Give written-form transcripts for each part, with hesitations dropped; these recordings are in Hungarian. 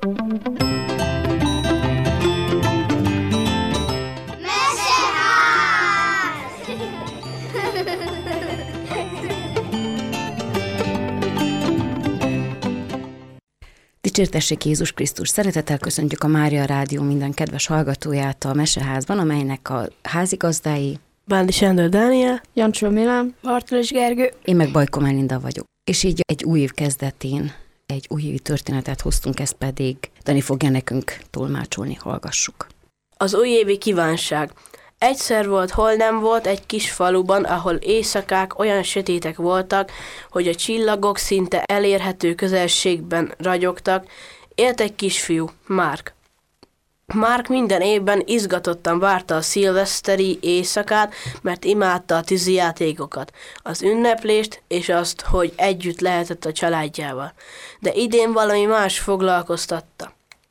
Dicsértessék Jézus Krisztus! Szeretettel köszöntjük a Mária Rádió minden kedves hallgatóját a Meseházban, amelynek a házigazdái Bándi Sándor Dániel, Jancsó Milán, Bartolos Gergő. Én meg Bajko Melinda vagyok. És így egy új év kezdetén egy újévi történetet hoztunk, ezt pedig Dani fogja nekünk tolmácsolni, hallgassuk. Az újévi kívánság. Egyszer volt, hol nem volt egy kis faluban, ahol éjszakák olyan sötétek voltak, hogy a csillagok szinte elérhető közelségben ragyogtak. Élt egy kisfiú, Márk. Márk minden évben izgatottan várta a szilveszteri éjszakát, mert imádta a tűzijátékokat, az ünneplést és azt, hogy együtt lehetett a családjával. De idén valami más foglalkoztatta.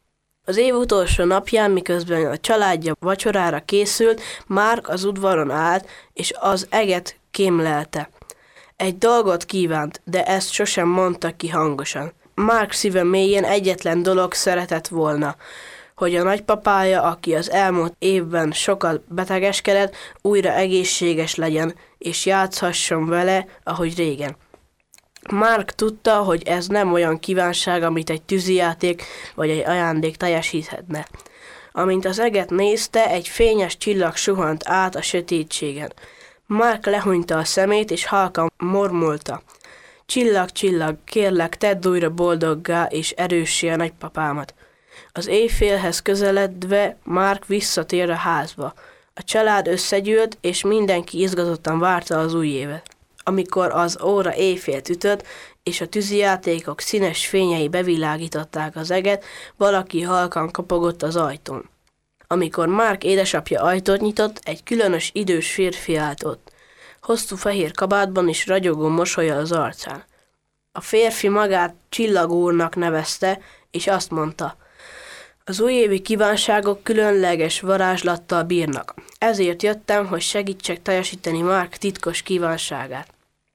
Az év utolsó napján, miközben a családja vacsorára készült, Márk az udvaron állt, és az eget kémlelte. Egy dolgot kívánt, de ezt sosem mondta ki hangosan. Márk szíve mélyén egyetlen dolog szeretett volna, hogy a nagypapája, aki az elmúlt évben sokat betegeskedett, újra egészséges legyen, és játszhasson vele, ahogy régen. Márk tudta, hogy ez nem olyan kívánság, amit egy tűzijáték vagy egy ajándék teljesíthetne. Amint az eget nézte, egy fényes csillag suhant át a sötétségen. Márk lehúnyta a szemét, és halkan mormolta. Csillag, csillag, kérlek, tedd újra boldoggá és erőssé a nagypapámat. Az éjfélhez közeledve Márk visszatér a házba. A család összegyűlt, és mindenki izgatottan várta az új évet. Amikor az óra éjfélt ütött, és a tűzijátékok színes fényei bevilágították az eget, valaki halkan kopogott az ajtón. Amikor Márk édesapja ajtót nyitott, egy különös idős férfi állt ott. Hosszú fehér kabátban és ragyogó mosollyal az arcán. A férfi magát Csillagúrnak nevezte, és azt mondta: az újévi kívánságok különleges varázslattal bírnak. Ezért jöttem, hogy segítsek teljesíteni Márk titkos kívánságát.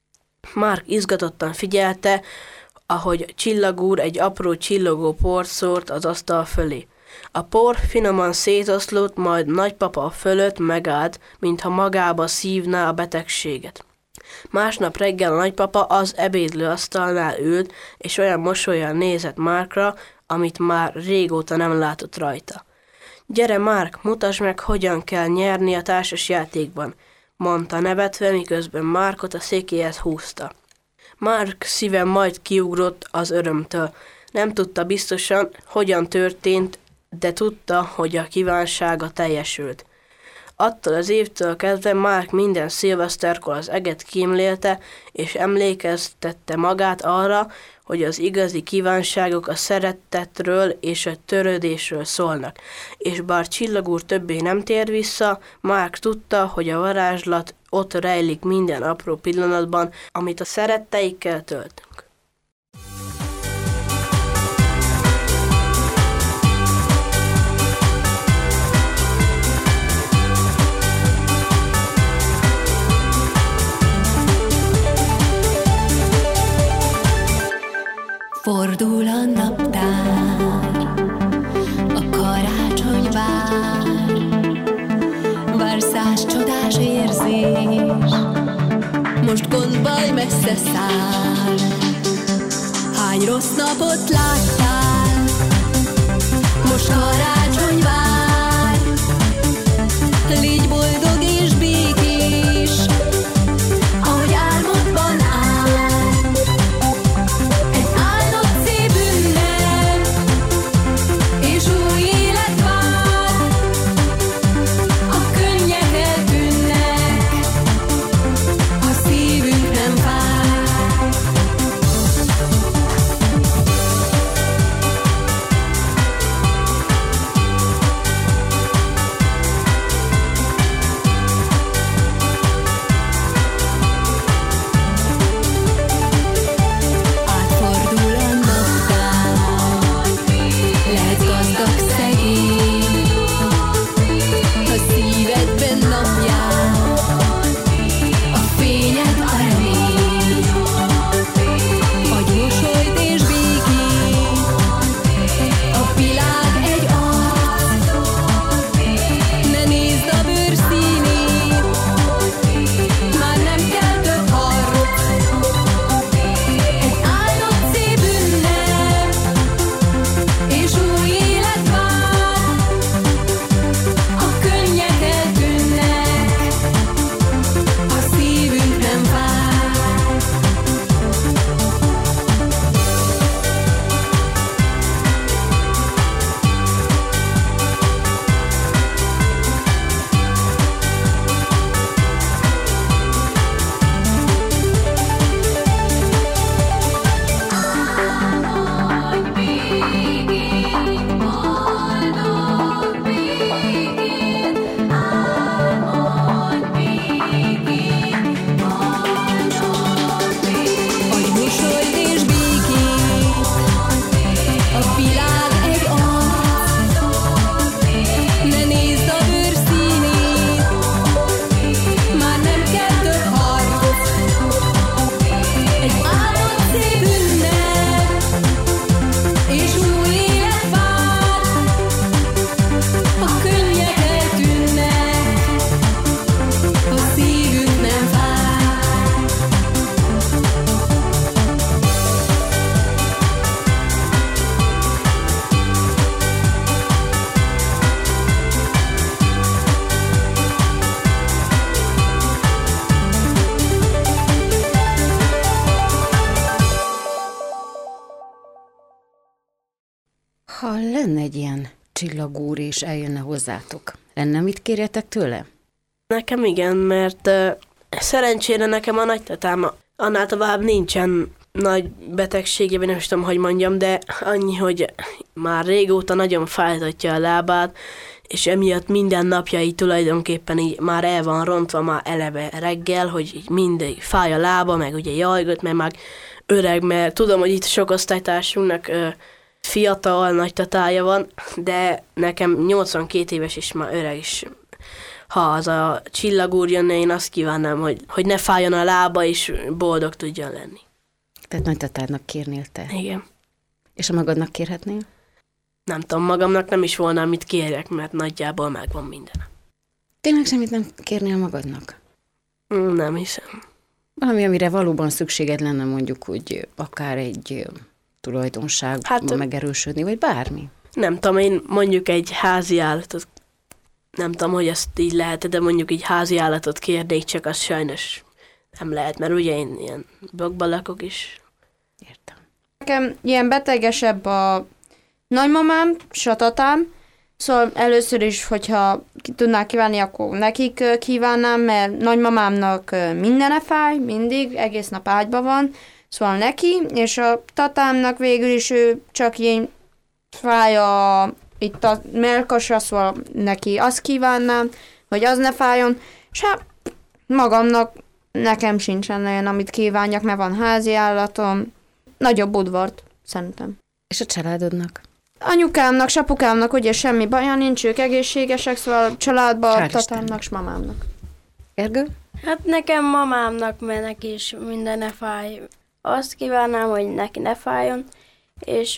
Márk izgatottan figyelte, ahogy Csillagúr egy apró csillogó port szórt az asztal fölé. A por finoman szétoszlott, majd nagypapa fölött megállt, mintha magába szívná a betegséget. Másnap reggel a nagypapa az ebédlőasztalnál ült, és olyan mosollyal nézett Márkra, amit már régóta nem látott rajta. Gyere, Márk, mutasd meg, hogyan kell nyerni a társasjátékban, mondta nevetve, miközben Márkot a székéhez húzta. Márk szíve majd kiugrott az örömtől. Nem tudta biztosan, hogyan történt, de tudta, hogy a kívánsága teljesült. Attól az évtől kezdve Márk minden szilveszterkor az eget kímlélte, és emlékeztette magát arra, hogy az igazi kívánságok a szeretetről és a törődésről szólnak. És bár Csillagúr többé nem tér vissza, Márk tudta, hogy a varázslat ott rejlik minden apró pillanatban, amit a szeretteikkel töltünk. Fordul a naptár, a karácsony vár, vár száz csodás érzés, most gondbaj messze száll. Hány rossz napot láttál, most karácsony vár, légy boldog és békés, ahogy álmodban áll. Ha lenne egy ilyen csillagúr, és eljönne hozzátok, lenne mit kérjetek tőle? Nekem igen, mert szerencsére nekem a nagytatám annál tovább nincsen nagy betegsége, vagy nem is tudom, hogy mondjam, de annyi, hogy már régóta nagyon fájtatja a lábát, és emiatt minden napjai tulajdonképpen így már el van rontva már eleve reggel, hogy így mindig fáj a lába, meg ugye jajgat, mert már öreg, mert tudom, hogy itt sok osztálytársunknak fiatal nagytatája van, de nekem 82 éves is már öreg is. Ha az a csillagúr jönne, én azt kívánnám, hogy ne fájjon a lába, és boldog tudjon lenni. Tehát nagytatádnak kérnél te? Igen. És a magadnak kérhetnél? Nem tudom, magamnak nem is volna, amit kérjek, mert nagyjából megvan minden. Tényleg semmit nem kérnél magadnak? Nem hiszem. Valami, amire valóban szükséged lenne, mondjuk, hogy akár egy tulajdonság megerősödni, vagy bármi? Nem tudom, én mondjuk egy házi állatot, nem tudom, hogy ezt így lehet, de mondjuk egy házi állatot kérnék, csak az sajnos nem lehet, mert ugye én ilyen blokkban lakok is. Értem. Nekem ilyen betegesebb a nagymamám, és a tatám, szóval először is, hogyha tudnák kívánni, akkor nekik kívánnám, mert nagymamámnak mindene fáj, mindig, egész nap ágyban van, szóval neki, és a tatámnak végül is ő csak ilyen fáj itt a mellkasa, szóval neki azt kívánnám, hogy az ne fájjon, és hát magamnak nekem sincsen olyan, amit kívánjak, mert van házi állatom, nagyobb udvart, szerintem. És a családodnak? Anyukámnak, apukámnak ugye semmi baja nincs, ők egészségesek, szóval családban, tatámnak és mamámnak. Gergő? Hát nekem mamámnak, mert neki is mindene fáj. Azt kívánnám, hogy neki ne fájjon, és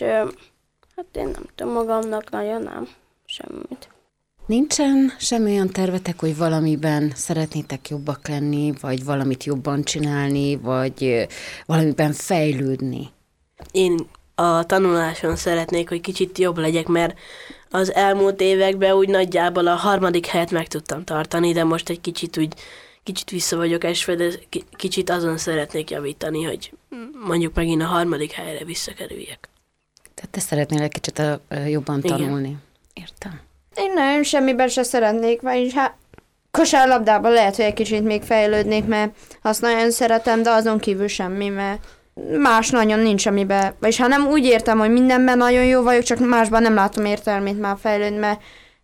hát én nem tudom, magamnak nagyon nem, semmit. Nincsen semmi olyan tervetek, hogy valamiben szeretnétek jobbak lenni, vagy valamit jobban csinálni, vagy valamiben fejlődni? Én a tanuláson szeretnék, hogy kicsit jobb legyek, mert az elmúlt években úgy nagyjából a 3. helyet meg tudtam tartani, de most egy kicsit vissza vagyok esve, de kicsit azon szeretnék javítani, hogy mondjuk megint a 3. helyre visszakerüljek. Tehát te szeretnél egy kicsit jobban tanulni. Igen. Értem. Én nagyon semmiben se szeretnék, vagyis hát kosárlabdában lehet, hogy egy kicsit még fejlődnék, mert azt nagyon szeretem, de azon kívül semmi, mert más nagyon nincs, amiben, vagyis hát nem úgy értem, hogy mindenben nagyon jó vagyok, csak másban nem látom értelmét már fejlődni, mert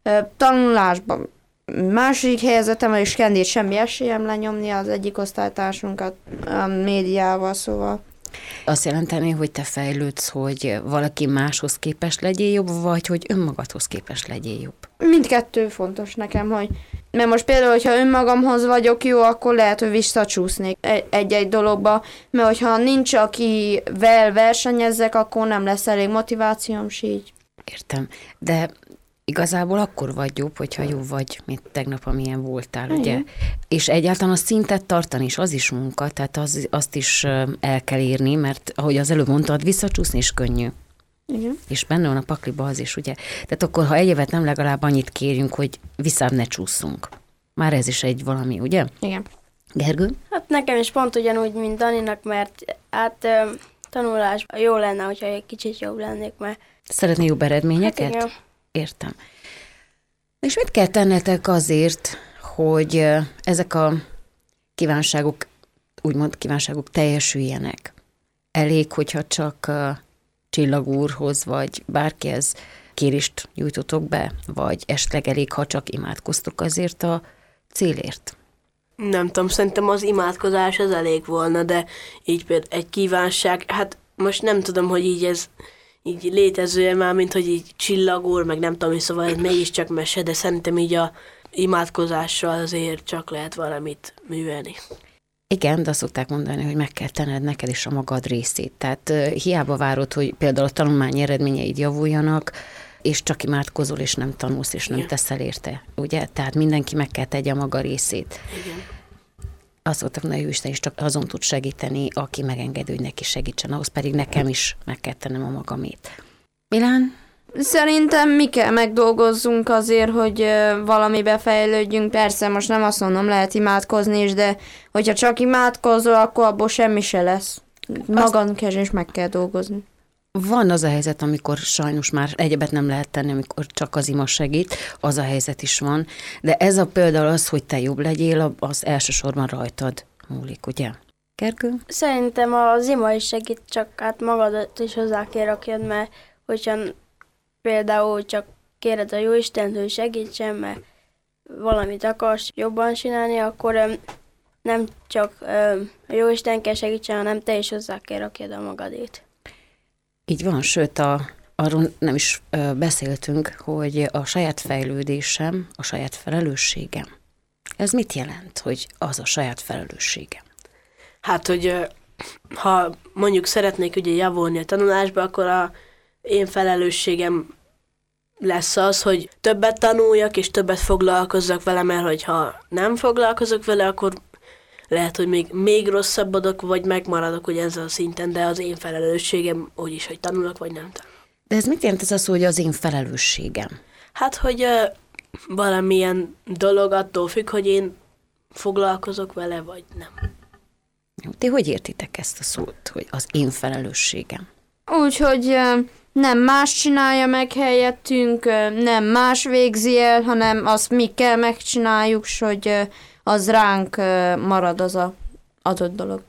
tanulásban második helyezetem, és Kendét semmi esélyem lenyomni az egyik osztálytársunkat a médiával, szóval. Azt jelenteni, hogy te fejlődsz, hogy valaki máshoz képest legyél jobb, vagy hogy önmagadhoz képest legyél jobb? Mindkettő fontos nekem, hogy mert most például, hogyha önmagamhoz vagyok jó, akkor lehet, hogy visszacsúsznék egy-egy dologba, mert hogyha nincs, akivel versenyezzek, akkor nem lesz elég motivációm, s így. Értem, de igazából akkor vagy jobb, hogyha jó vagy, mint tegnap, amilyen voltál, ugye? És egyáltalán a szintet tartani is, az is munka, tehát azt is el kell érni, mert ahogy az előbb mondtad, visszacsúszni is könnyű. Igen. És benne van a pakliba az is, ugye? Tehát akkor, ha egy évet nem, legalább annyit kérjünk, hogy visszább ne csúszunk. Már ez is egy valami, ugye? Igen. Gergő? Hát nekem is pont ugyanúgy, mint Daninak, mert hát tanulásban jó lenne, hogyha egy kicsit jobb lennék, mert... Szeretné jobb eredményeket? Hát igen. Értem. És mit kell tennetek azért, hogy ezek a kívánságok, úgymond kívánságok teljesüljenek? Elég, hogyha csak Csillagúrhoz, vagy bárkihez kérést nyújtotok be, vagy esetleg elég, ha csak imádkoztok azért a célért? Nem tudom, szerintem az imádkozás az elég volna, de így például egy kívánság, hát most nem tudom, hogy így ez így létező már, mint hogy így Csillagúr, meg nem tudom, szóval ez mégiscsak mese, de szerintem így a imádkozással azért csak lehet valamit művelni. Igen, de azt szokták mondani, hogy meg kell tenned neked is a magad részét. Tehát hiába várod, hogy például a tanulmányi eredményeid javuljanak, és csak imádkozol, és nem tanulsz, és nem teszel érte, ugye? Tehát mindenki meg kell tegye a maga részét. Igen. Azt szokták mondani, hogy Isten is csak azon tud segíteni, aki megengedő, hogy neki segítsen, ahhoz pedig nekem is meg kell tennem a magamét. Milán? Szerintem mi kell megdolgozzunk azért, hogy valamibe fejlődjünk. Persze, most nem azt mondom, lehet imádkozni is, de hogyha csak imádkozol, akkor abból semmi se lesz. Magadunk is meg kell dolgozni. Van az a helyzet, amikor sajnos már egyebet nem lehet tenni, amikor csak az ima segít, az a helyzet is van, de ez a például az, hogy te jobb legyél, az elsősorban rajtad múlik, ugye? Gergő? Szerintem az ima is segít, csak hát magadat is hozzá kell rakjad, mert hogyha például csak kéred a Jóistent, hogy segítsen, mert valamit akarsz jobban csinálni, akkor nem csak a Jóisten kell segítsen, hanem te is hozzá kell rakjad a magadét. Így van, sőt, arról nem is beszéltünk, hogy a saját fejlődésem, a saját felelősségem. Ez mit jelent, hogy az a saját felelősségem? Hát, hogy ha mondjuk szeretnék ugye javulni a tanulásba, akkor én felelősségem lesz az, hogy többet tanuljak, és többet foglalkozzak vele, mert hogyha nem foglalkozok vele, akkor lehet, hogy még rosszabbodok, vagy megmaradok ugye ezen a szinten, de az én felelősségem úgyis, hogy tanulok, vagy nem tanulok. De ez mit jelent ez az, hogy az én felelősségem? Hát, hogy valamilyen dolog attól függ, hogy én foglalkozok vele, vagy nem. Jó, ti hogy értitek ezt a szót, hogy az én felelősségem? Úgyhogy nem más csinálja meg helyettünk, nem más végzi el, hanem azt mi kell megcsináljuk, s hogy az ránk marad az a adott dolog.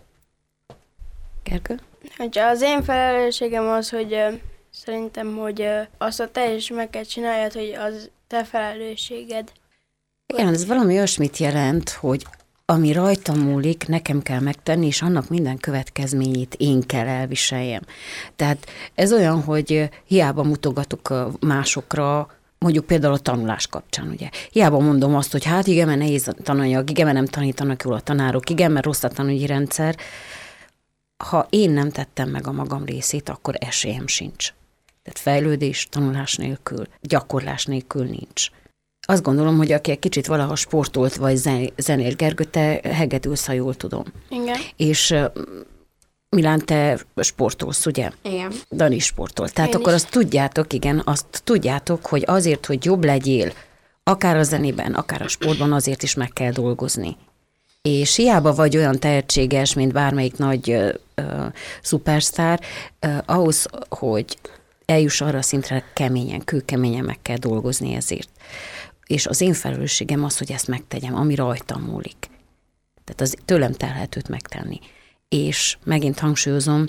Gergő? Hogyha az én felelősségem az, hogy szerintem, hogy azt a te is meg kell csináljad, hogy az te felelősséged. Igen, ez valami olyasmit jelent, hogy ami rajtam múlik, nekem kell megtenni, és annak minden következményét én kell elviseljem. Tehát ez olyan, hogy hiába mutogatok másokra, mondjuk például a tanulás kapcsán, ugye. Hiába mondom azt, hogy hát igen, mert nehéz a tananyag, igen, mert nem tanítanak jól a tanárok, igen, mert rossz a tanügyi rendszer. Ha én nem tettem meg a magam részét, akkor esélyem sincs. Tehát fejlődés, tanulás nélkül, gyakorlás nélkül nincs. Azt gondolom, hogy aki egy kicsit valaha sportolt, vagy zenélt, Gergő, te hegedülsz, ha jól tudom. Igen. És Milán, te sportolsz, ugye? Igen. Dani sportolt. Tehát Én akkor is. azt tudjátok, igen, azt tudjátok, hogy azért, hogy jobb legyél, akár a zenében, akár a sportban, azért is meg kell dolgozni. És hiába vagy olyan tehetséges, mint bármelyik nagy szupersztár, ahhoz, hogy eljuss arra a szintre, keményen, kőkeményen meg kell dolgozni ezért. És az én felelősségem az, hogy ezt megtegyem, ami rajtam múlik. Tehát az tőlem telhetőt megtenni. És megint hangsúlyozom,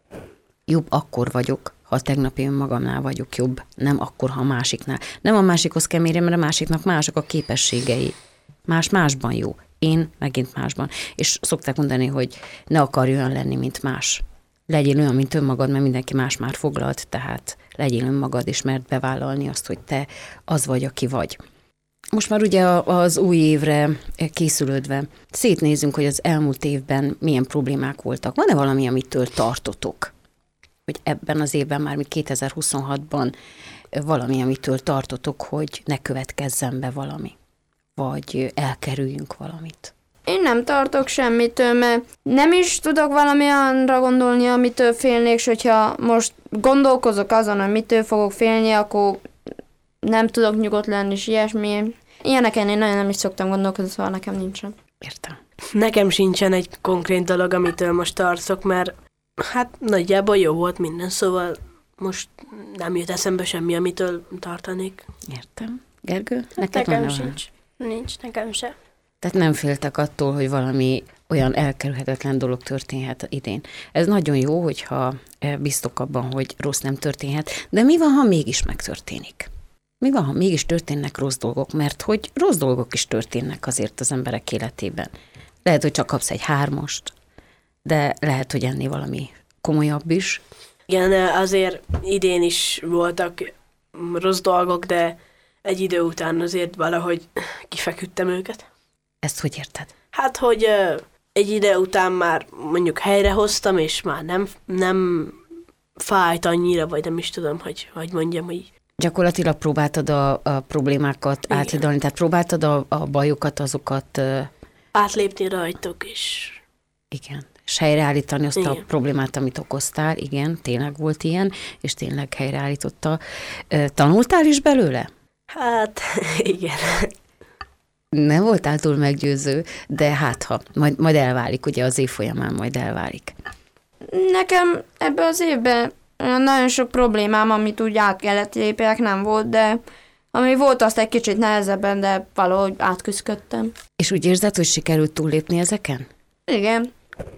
jobb akkor vagyok, ha tegnap én magamnál vagyok jobb, nem akkor, ha a másiknál. Nem a másikhoz kell mérni, mert a másiknak mások a képességei. Másban jó. Én megint másban. És szokták mondani, hogy ne akarj olyan lenni, mint más. Legyél olyan, mint önmagad, mert mindenki más már foglalt, tehát legyél önmagad, és mert bevállalni azt, hogy te az vagy, aki vagy. Most már ugye az új évre készülődve szétnézünk, hogy az elmúlt évben milyen problémák voltak. Van-e valami, amitől tartotok? Hogy ebben az évben, már 2026-ban valami, amitől tartotok, hogy ne következzen be valami? Vagy elkerüljünk valamit? Én nem tartok semmitől, mert nem is tudok valami olyanra gondolni, amitől félnék, és hogyha most gondolkozok azon, hogy mitől fogok félni, akkor nem tudok nyugodt lenni, és ilyesmi. Ilyeneken én nagyon nem is szoktam gondolkozni, szóval nekem nincsen. Értem. Nekem sincsen egy konkrét dolog, amitől most tartok, mert hát nagyjából jó volt minden, szóval most nem jut eszembe semmi, amitől tartanék. Értem. Gergő? Neked Nekem van-e sincs. Nincs, nekem se. Tehát nem féltek attól, hogy valami olyan elkerülhetetlen dolog történhet idén. Ez nagyon jó, hogyha biztok abban, hogy rossz nem történhet, de mi van, ha mégis megtörténik? Mi van, ha mégis történnek rossz dolgok? Mert hogy rossz dolgok is történnek azért az emberek életében. Lehet, hogy csak kapsz egy 3-ast, de lehet, hogy ennél valami komolyabb is. Igen, azért idén is voltak rossz dolgok, de egy idő után azért valahogy kifeküdtem őket. Ezt hogy érted? Hát, hogy egy idő után már mondjuk helyrehoztam, és már nem fájt annyira, vagy nem is tudom, hogy mondjam, hogy... Gyakorlatilag próbáltad a problémákat Igen. áthidalni, tehát próbáltad a bajokat, azokat... Átlépni rajtuk, és... Igen. És helyreállítani azt a Igen. problémát, amit okoztál. Igen, tényleg volt ilyen, és tényleg helyreállította. Tanultál is belőle? Hát, igen. Nem voltál túl meggyőző, de hát ha, majd elválik, ugye az év folyamán majd elválik. Nekem ebben az évben nagyon sok problémám, amit úgy át kellett lépjek, nem volt, de ami volt, azt egy kicsit nehezebben, de valahogy átküzdöttem. És úgy érzed, hogy sikerült túllépni ezeken? Igen,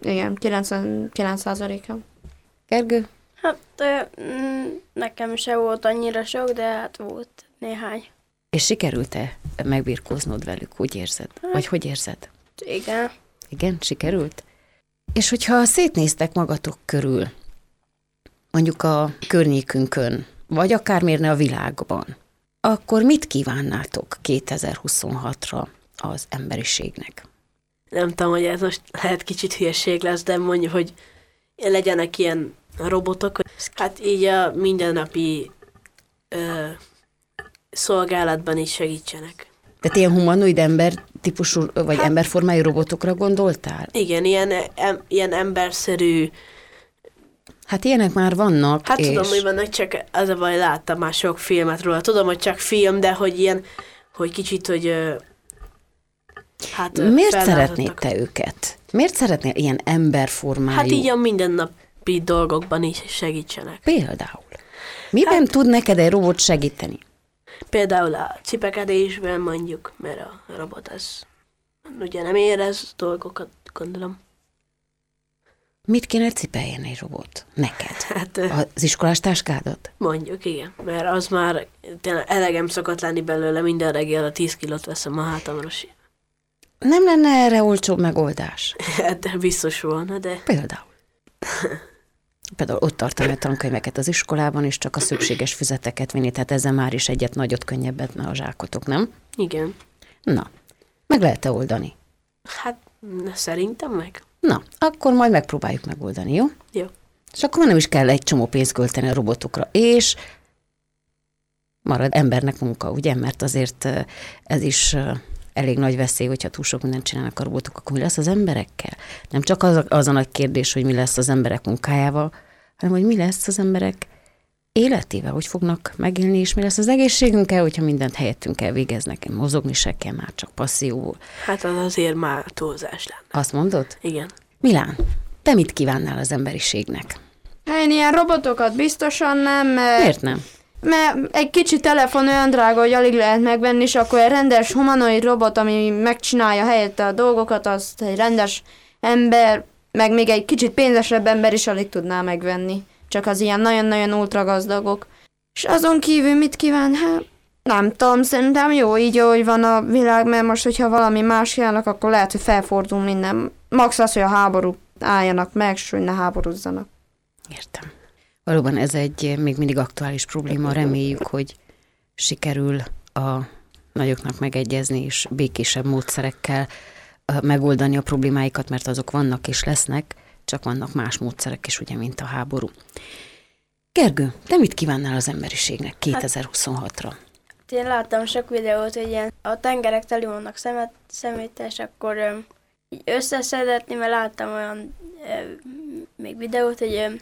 99%-a. Gergő? Hát nekem se volt annyira sok, de hát volt néhány. És sikerült-e megbirkóznod velük, úgy érzed? Vagy hogy érzed? Igen. Igen, sikerült? És hogyha szétnéztek magatok körül, mondjuk a környékünkön, vagy akármérne a világban, akkor mit kívánnátok 2026-ra az emberiségnek? Nem tudom, hogy ez most lehet kicsit hülyeség lesz, de mondjuk, hogy legyenek ilyen robotok, hát így a mindennapi szolgálatban is segítsenek. Tehát ilyen humanoid ember típusú, vagy emberformájú robotokra gondoltál? Igen, ilyen emberszerű. Hát ilyenek már vannak. Hát és... tudom, hogy vannak, csak az a baj, láttam már sok filmet róla. Tudom, hogy csak film, de hogy ilyen, hogy kicsit, hogy miért szeretnéd te őket? Miért szeretnél ilyen emberformájú? Hát így a mindennapi dolgokban is segítsenek. Például. Miben tud neked egy robot segíteni? Például a cipekedésben mondjuk, mert a robot az ugye nem érez dolgokat, gondolom. Mit kéne cipeljen egy robot? Neked? Hát, az iskolás táskádat? Mondjuk, igen. Mert az már tényleg elegem szokott lenni belőle, minden reggel a 10 kilót veszem a hátamra. Nem lenne erre olcsóbb megoldás? Hát biztos volna, de... Például ott tartani a tankönyveket az iskolában, és csak a szükséges füzeteket vinni, tehát ezzel már is egyet nagyot könnyebbet a zsákotok, nem? Igen. Na, meg lehet-e oldani? Hát szerintem meg. Na, akkor majd megpróbáljuk megoldani, jó? Jó. És akkor már nem is kell egy csomó pénzt költeni a robotokra, és marad embernek munka, ugye? Mert azért ez is elég nagy veszély, hogyha túl sok mindent csinálnak a robotok, akkor mi lesz az emberekkel? Nem csak az a nagy kérdés, hogy mi lesz az emberek munkájával, hanem hogy mi lesz az emberek életével, hogy fognak megélni, és mi lesz az egészségünkkel, hogyha mindent helyettünk elvégeznek, mozogni se kell, már csak passzióból. Hát az azért már túlzás lenne. Azt mondod? Igen. Milán, te mit kívánnál az emberiségnek? Én ilyen robotokat biztosan nem, mert... Miért nem? Mert egy kicsi telefon olyan drága, hogy alig lehet megvenni, és akkor egy rendes humanoid robot, ami megcsinálja helyette a dolgokat, azt egy rendes ember, meg még egy kicsit pénzesebb ember is alig tudná megvenni. Csak az ilyen nagyon-nagyon ultra gazdagok. És azon kívül mit kíván? Hát nem tudom, szerintem jó így, ahogy van a világ, mert most, hogyha valami más járnak, akkor lehet, hogy felfordul minden. Max az, hogy a háború álljanak meg, és hogy ne háborúzzanak. Értem. Valóban ez egy még mindig aktuális probléma. Reméljük, hogy sikerül a nagyoknak megegyezni, és békésebb módszerekkel megoldani a problémáikat, mert azok vannak és lesznek, csak vannak más módszerek is, ugye, mint a háború. Gergő, te mit kívánnál az emberiségnek 2026-ra? Én láttam sok videót, hogy ilyen a tengerek teli vannak szeméttel, és akkor így összeszedetni, mert láttam olyan még videót, hogy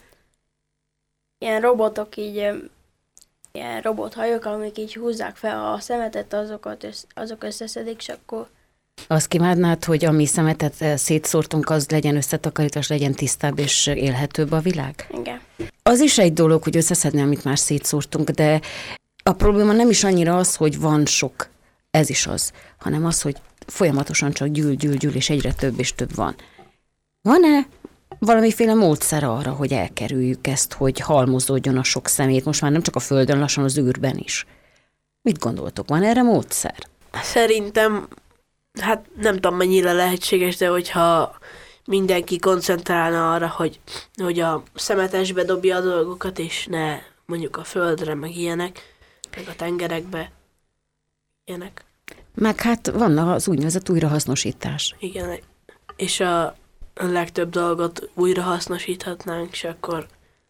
ilyen robotok így, ilyen robothajók, amik így húzzák fel a szemetet, azok összeszedik, és akkor... Azt kívánnád, hogy ami szemetet szétszórtunk, az legyen összetakarítás, legyen tisztább és élhetőbb a világ? Igen. Az is egy dolog, hogy összeszedni, amit már szétszórtunk, de a probléma nem is annyira az, hogy van sok, ez is az, hanem az, hogy folyamatosan csak gyűl, és egyre több és több van. Van-e valamiféle módszer arra, hogy elkerüljük ezt, hogy halmozódjon a sok szemét, most már nem csak a Földön, lassan az űrben is? Mit gondoltok, van erre módszer? Szerintem, hát nem tudom mennyire lehetséges, de hogyha mindenki koncentrálna arra, hogy a szemetesbe dobja a dolgokat, és ne mondjuk a földre, meg ilyenek, meg a tengerekbe, ilyenek. Meg hát van az úgynevezett újrahasznosítás. Igen, és a legtöbb dolgot újrahasznosíthatnánk, és akkor...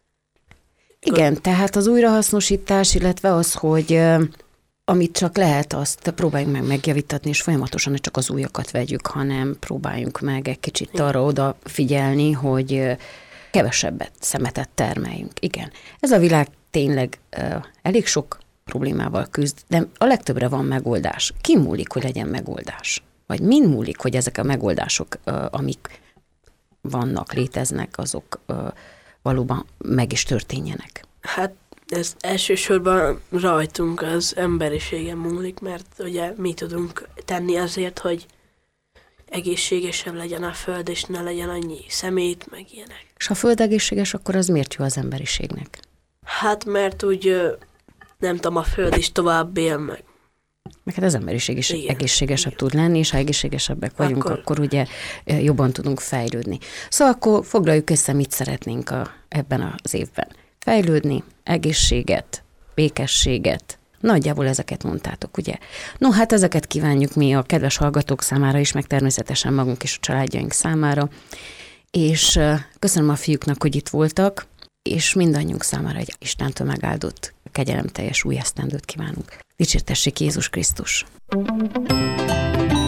Igen, tehát az újrahasznosítás, illetve az, hogy amit csak lehet, azt próbáljunk meg megjavítatni, és folyamatosan ne csak az újakat vegyük, hanem próbáljunk meg egy kicsit arra odafigyelni, hogy kevesebbet szemetet termeljünk. Igen, ez a világ tényleg elég sok problémával küzd, de a legtöbbre van megoldás. Ki múlik, hogy legyen megoldás? Vagy min múlik, hogy ezek a megoldások, amik vannak, léteznek, azok valóban meg is történjenek? Hát ez elsősorban rajtunk, az emberiségen múlik, mert ugye mi tudunk tenni azért, hogy egészségesebb legyen a föld, és ne legyen annyi szemét, meg ilyenek. És ha a föld egészséges, akkor az miért jó az emberiségnek? Hát mert úgy, nem tudom, a föld is tovább él meg. Meg hát az emberiség is Igen. egészségesebb tud lenni, és ha egészségesebbek vagyunk, akkor ugye jobban tudunk fejlődni. Szóval akkor foglaljuk össze, mit szeretnénk ebben az évben. Fejlődni, egészséget, békességet, nagyjából ezeket mondtátok, ugye? No, hát ezeket kívánjuk mi a kedves hallgatók számára is, meg természetesen magunk és a családjaink számára, és köszönöm a fiúknak, hogy itt voltak, és mindannyiunk számára egy Istentől megáldott, kegyelemteljes új esztendőt kívánunk. Dicsértessék Jézus Krisztus!